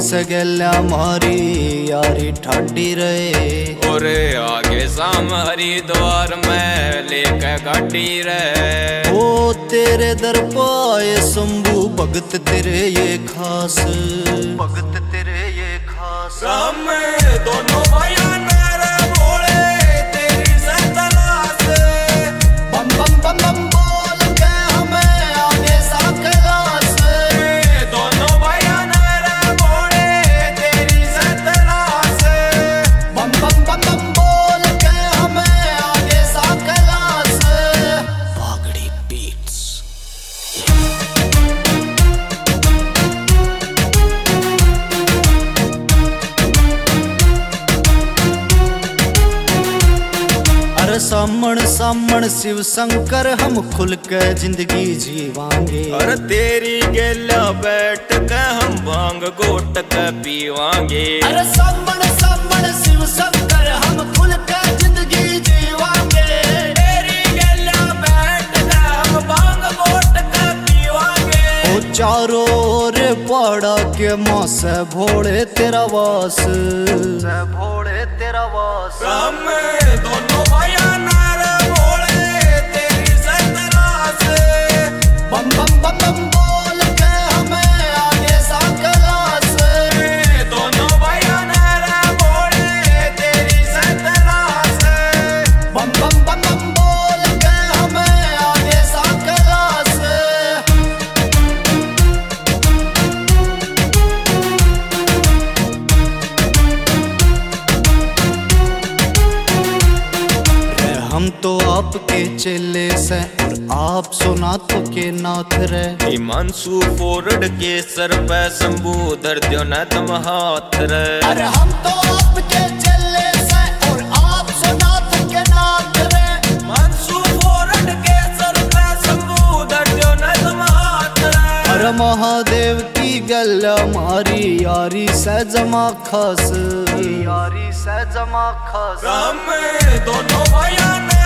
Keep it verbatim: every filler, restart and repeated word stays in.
से गैला मारी यारी ठाडी रहे। और आगे शाम हरिद्वार में लेके गाड़ी रहे। ओ तेरे दर पाए शंभू भगत तेरे ये खास, भगत तेरे ये खास। हम दोनों भाइयों मेरे भोले तेरी से तलाश। बम बम बम बम बोल के हमें आगे सा कैलाश। दोनों भाइयों मेरे भोले तेरी से तलाश। बम बम बम बम बोल के हमें आगे सा कैलाश। पागड़ी बीट्स। सामण सामण शिव शंकर हम खुल के जिंदगी जीवांगे। और तेरी गेला बैठ के हम भांग घोट के पीवांगे। अरे सामण सामण शिव शंकर हम खुल के जिंदगी जीवांगे। तेरी गेला बैठ के हम भांग घोट के पीवांगे। ओ चारों ओर पहाड़ा के माँ से भोले तेरा वास, से भोले तेरा वास। हम दोनों भाइयों नारे भोले तेरी से तलाश। बम बम बम बम बोल के हमें आगे सा कैलाश। दोनों भाइयों नारे भोले तेरी से तलाश। बम बम बम बम बोल के हमें आगे सा कैलाश। हम तो आपके चेले से और आप सोनाथों के नाथ रे। हिमांशु फोरड के सर पे शंभू धर द्यो न तुम हाथ रे। अरे हम तो आपके चेले से और आप सोनाथों के नाथ रे। हिमांशु फोरड के सर पे शंभू धर द्यो न तुम हाथ रे। अरे महादेव की गल मारी यारी से जमा खास, यारी से जमा खास। हम दोनों भाइयों